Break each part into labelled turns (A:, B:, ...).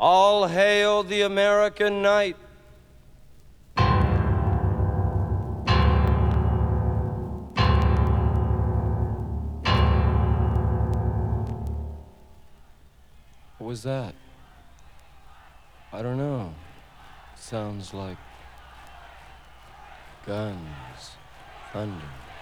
A: All hail the American night. What was that? I don't know. Sounds like guns, thunder.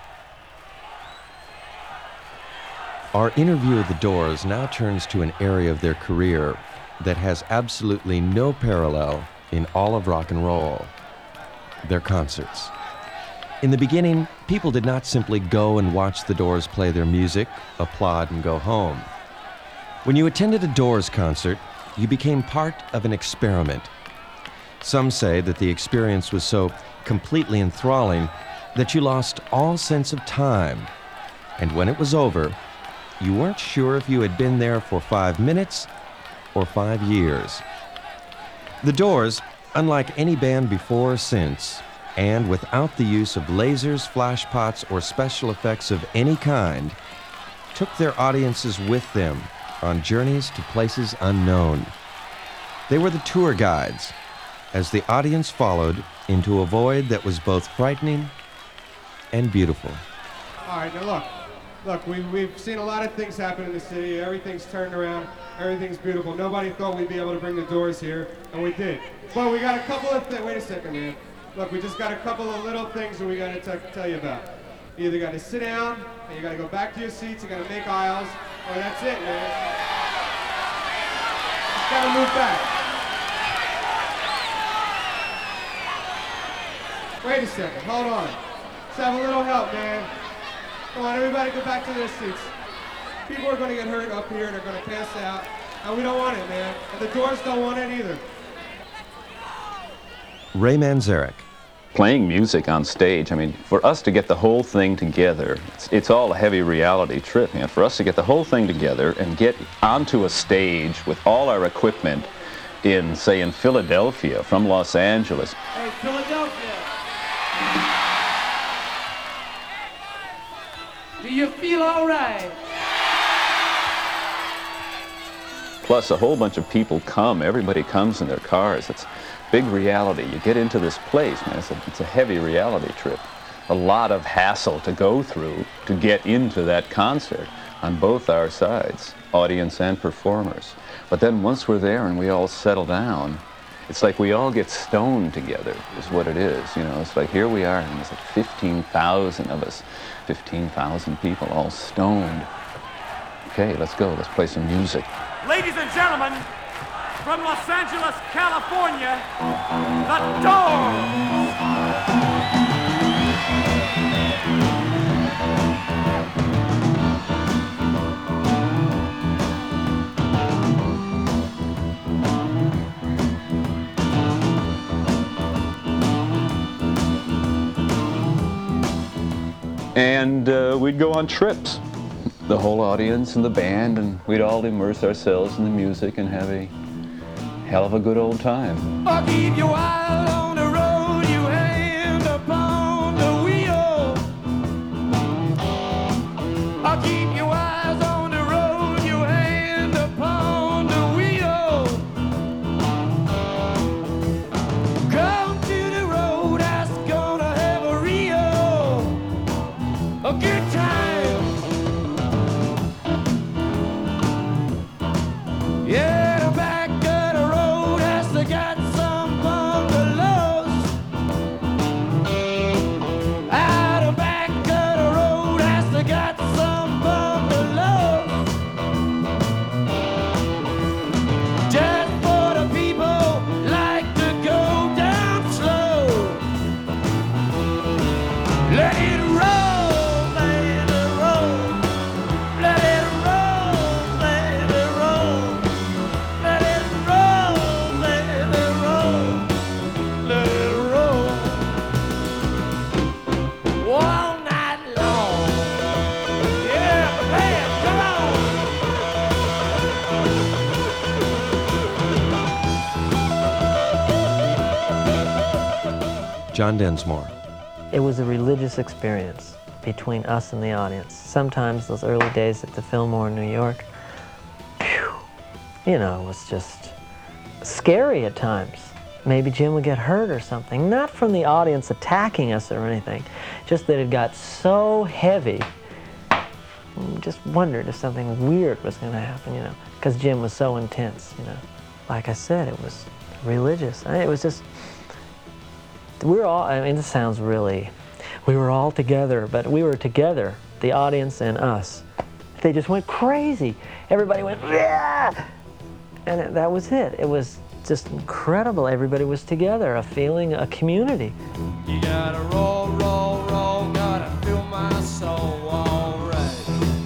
B: Our interview of the Doors now turns to an area of their career that has absolutely no parallel in all of rock and roll: their concerts. In the beginning, people did not simply go and watch the Doors play their music, applaud, and go home. When you attended a Doors concert, you became part of an experiment. Some say that the experience was so completely enthralling that you lost all sense of time, and when it was over, you weren't sure if you had been there for 5 minutes or 5 years. The Doors, unlike any band before or since, and without the use of lasers, flashpots, or special effects of any kind, took their audiences with them on journeys to places unknown. They were the tour guides, as the audience followed into a void that was both frightening and beautiful.
C: All right, now look, we've seen a lot of things happen in the city. Everything's turned around, everything's beautiful. Nobody thought we'd be able to bring the Doors here, and we did. But we got a couple of things. Wait a second, man. Look, we just got a couple of little things that we got to tell you about. You either got to sit down, and you got to go back to your seats, you got to make aisles, or that's it, man. Just got to move back. Wait a second, hold on. Let's have a little help, man. Come on, everybody go back to their seats. People are going to get hurt up here, they're going to pass out, and we don't want it, man. And the Doors don't want it either.
B: Ray Manzarek.
D: Playing music on stage, I mean, for us to get the whole thing together, it's all a heavy reality trip, man. For us to get the whole thing together and get onto a stage with all our equipment in, say, in Philadelphia, from Los Angeles.
E: Hey, Philadelphia! Do you feel all right?
D: Plus a whole bunch of people come, everybody comes in their cars. It's big reality. You get into this place, man, it's a heavy reality trip. A lot of hassle to go through to get into that concert on both our sides, audience and performers. But then once we're there and we all settle down, it's like we all get stoned together, is what it is. You know, it's like here we are, and there's like 15,000 of us, 15,000 people all stoned. Okay, let's go, let's play some music.
F: Ladies and gentlemen, from Los Angeles, California, the Doors!
D: And we'd go on trips, the whole audience and the band, and we'd all immerse ourselves in the music and have a hell of a good old time.
E: I'll keep you wild on the road, you hand upon the wheel. I'll keep you eyes on the road, you hand upon the wheel. Come to the road, that's gonna have a good time. Yeah, the back of the road has to got some bungalows. Out the back of the road has to got some bungalows. Just for the people like to go down slow. Let it roll, baby, roll. Let it roll, baby, roll. Let it roll, baby, roll. Let it roll. All night long. Yeah, man, come on.
B: John Densmore.
G: It was a religious experience between us and the audience. Sometimes those early days at the Fillmore in New York, phew, you know, it was just scary at times. Maybe Jim would get hurt or something. Not from the audience attacking us or anything, just that it got so heavy. We just wondered if something weird was going to happen, you know, because Jim was so intense, you know. Like I said, it was religious. It was just, we were all, I mean, this sounds really, we were all together, but we were together, the audience and us. They just went crazy. Everybody went, yeah! And that was it. It was just incredible. Everybody was together, a feeling, a community.
E: You gotta roll, roll, roll, gotta feel my soul, alright.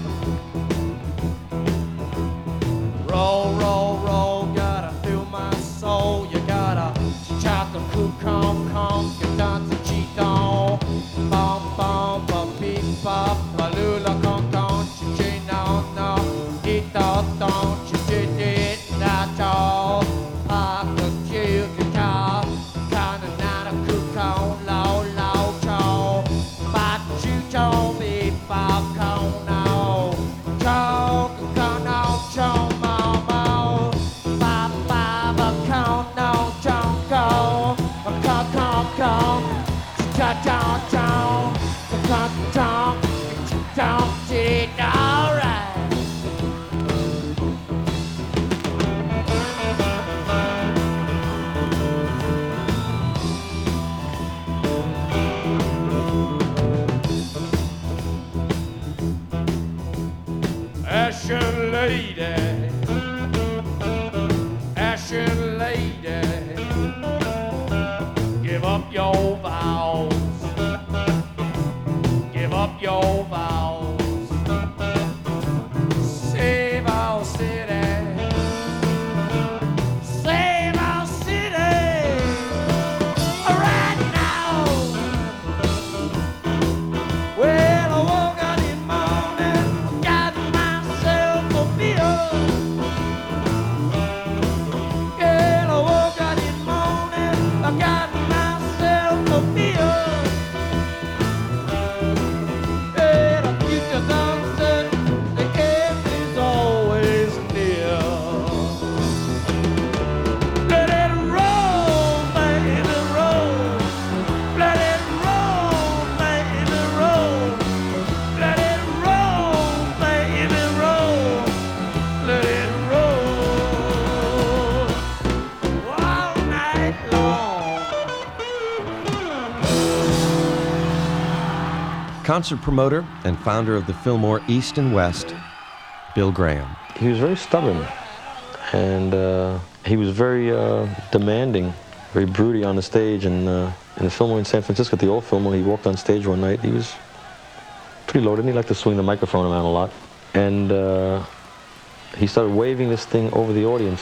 E: Roll, roll, roll, gotta feel my soul. You gotta chop the cool, come, get down to cheat-on. Bum, bum, bum, beep, bop, balula, con, chi, no, eat, don't, you did it, that's all. Ashen lady, give up your vows, give up your vows, save our city, save our city, right now. Well, I woke up in the morning, got myself a beer. I got myself a beer. And a future's uncertain, the end is always near. Let it roll, baby, roll. Let it roll, baby, roll. Let it roll, baby, roll. Let it roll all night long.
B: Concert promoter and founder of the Fillmore East and West, Bill Graham.
H: He was very stubborn, and he was very demanding, very broody on the stage. And in the Fillmore in San Francisco, at the old Fillmore, he walked on stage one night. He was pretty loaded, and he liked to swing the microphone around a lot. And he started waving this thing over the audience.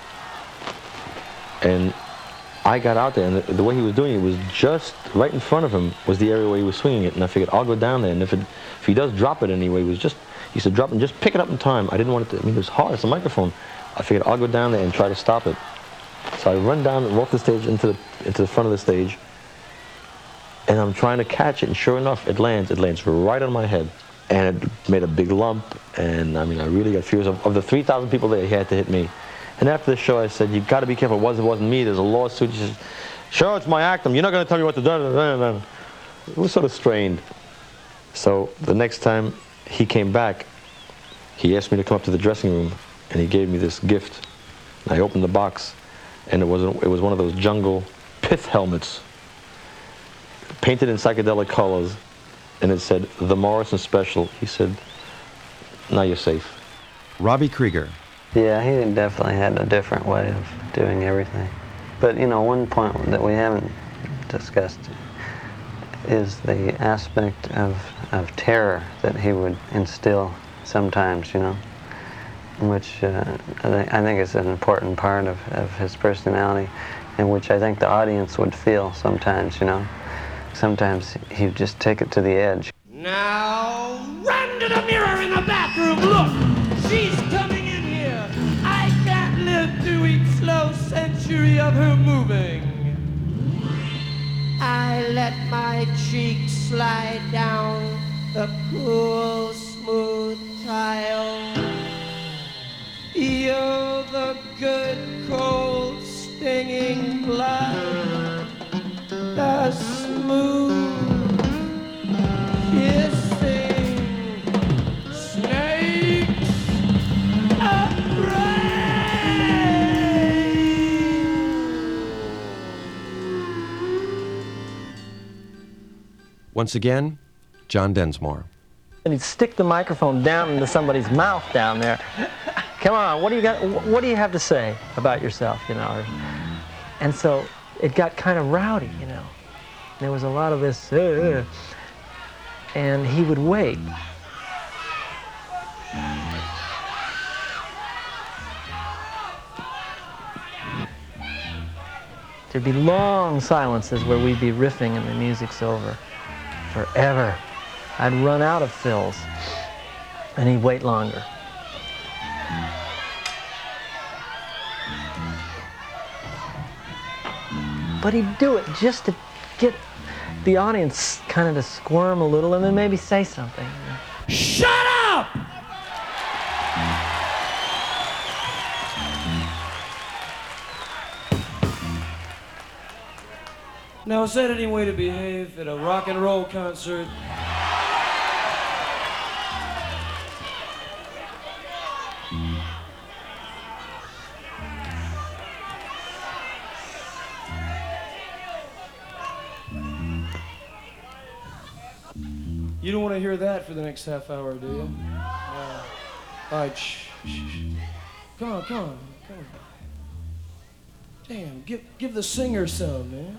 H: And I got out there, and the way he was doing it was just right in front of him was the area where he was swinging it. And I figured, I'll go down there, and if he does drop it anyway, he said, drop it and just pick it up in time. I didn't want it to, I mean, it was hard, it's a microphone. I figured, I'll go down there and try to stop it. So I run down and walk the stage into the front of the stage, and I'm trying to catch it, and sure enough, it lands right on my head. And it made a big lump, and I mean, I really got furious. Of the 3,000 people there, he had to hit me. And after the show, I said, you've got to be careful. It wasn't me. There's a lawsuit. He said, sure, it's my act. You're not going to tell me what to do. It was sort of strained. So the next time he came back, he asked me to come up to the dressing room, and he gave me this gift. And I opened the box, and it was one of those jungle pith helmets, painted in psychedelic colors, and it said, The Morrison Special. He said, now you're safe.
B: Robbie Krieger.
G: Yeah, he definitely had a different way of doing everything. But, you know, one point that we haven't discussed is the aspect of terror that he would instill sometimes, you know, which I think is an important part of his personality, and which I think the audience would feel sometimes, you know. Sometimes he'd just take it to the edge.
E: Now, run to the mirror in the bathroom. Look, she's coming in here. I can't live through each slow century of her moving. I let my cheeks slide down the cool, smooth tile. Feel the good, cold stinging blood, the smooth hissing snakes of
B: Once again, John Densmore.
G: And he'd stick the microphone down into somebody's mouth down there. Come on, what do you have to say about yourself, you know? And so it got kind of rowdy, you know. There was a lot of this, and he would wait. There'd be long silences where we'd be riffing and the music's over. Forever. I'd run out of fills, and he'd wait longer. But he'd do it just to get the audience kind of to squirm a little and then maybe say something. You know?
E: Shut up! Now, is that any way to behave at a rock and roll concert? You don't want to hear that for the next half hour, do you? All right, shh. Come on. Damn, give the singer some, man.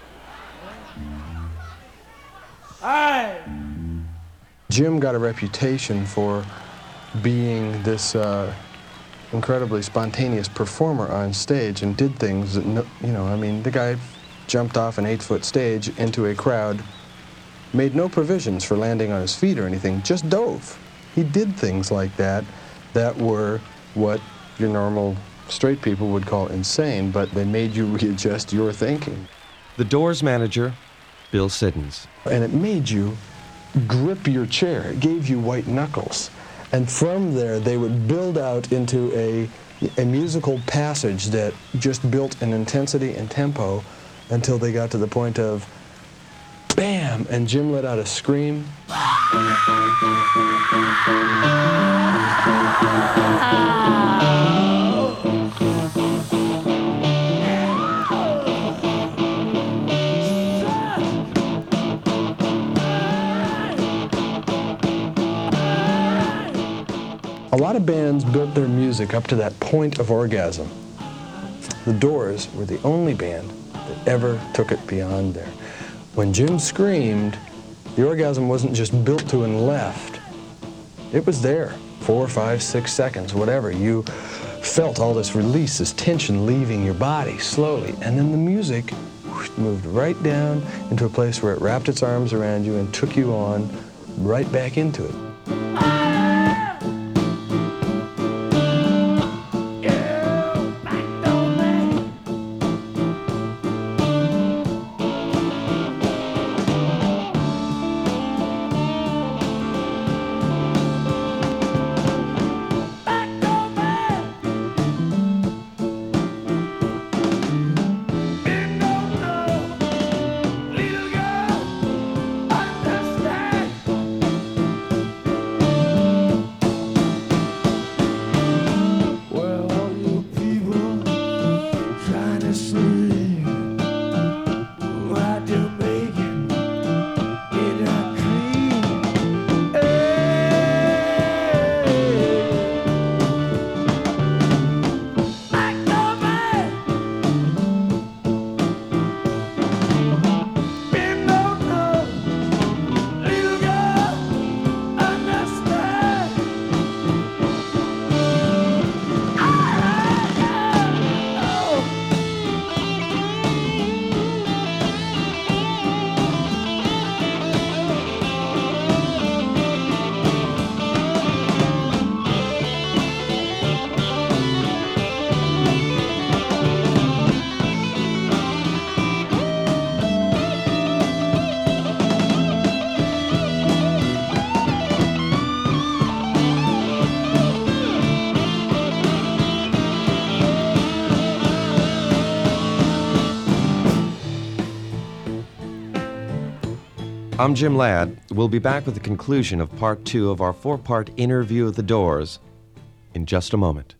E: All right.
I: Jim got a reputation for being this incredibly spontaneous performer on stage and did things that, the guy jumped off an 8-foot stage into a crowd, made no provisions for landing on his feet or anything, just dove. He did things like that were what your normal straight people would call insane, but they made you readjust your thinking.
B: The Doors manager, Bill Siddons.
I: And it made you grip your chair. It gave you white knuckles. And from there, they would build out into a musical passage that just built an intensity and tempo until they got to the point of bam! And Jim let out a scream. A lot of bands built their music up to that point of orgasm. The Doors were the only band that ever took it beyond there. When Jim screamed, the orgasm wasn't just built to and left. It was there, 4, 5, 6 seconds, whatever. You felt all this release, this tension leaving your body slowly, and then the music moved right down into a place where it wrapped its arms around you and took you on right back into it.
B: I'm Jim Ladd. We'll be back with the conclusion of part 2 of our 4-part interview of the Doors in just a moment.